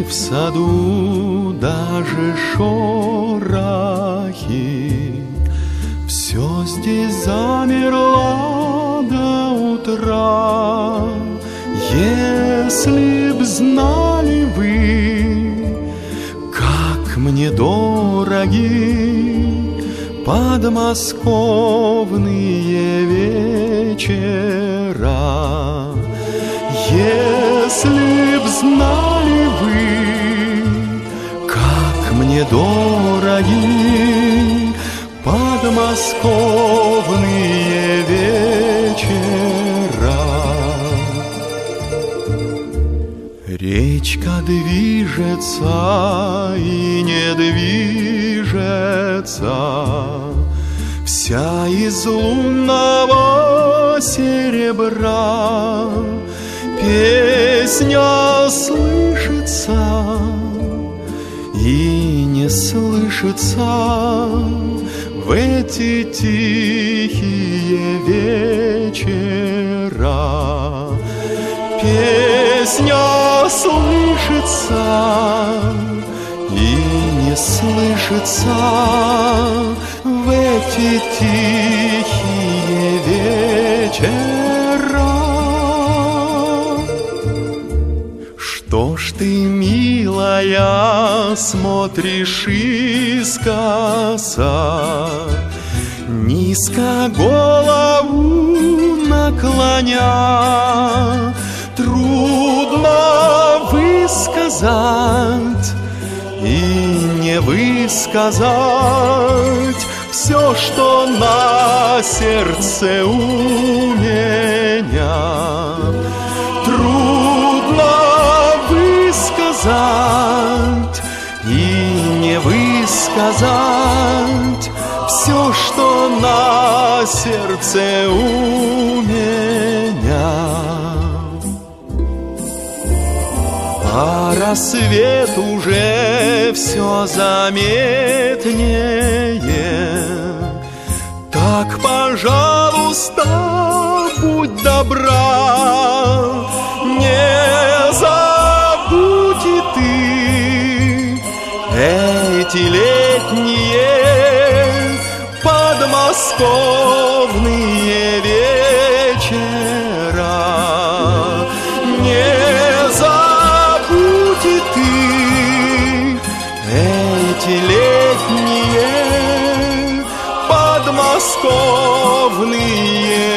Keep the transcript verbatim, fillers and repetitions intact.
в саду даже шорохи, все здесь замерло до утра. Если б знали вы, как мне дороги подмосковные вечера, если б знали вы, как мне дороги подмосковные вечера. Речка движется и не движется, вся из лунного серебра. Песня слышится и не слышится в эти тихие вечера. Песня слышится и не слышится в эти тихие вечера. Что ж ты, милая, смотришь искоса, низко голову наклоня? Трудно высказать и не высказать все, что на сердце у меня. Трудно высказать и не высказать все, что на сердце у меня. А рассвет уже все заметнее. Так, пожалуйста, будь добра, не забудь и ты эти летние подмосковные вечера. Не забудь и ты эти летние подмосковные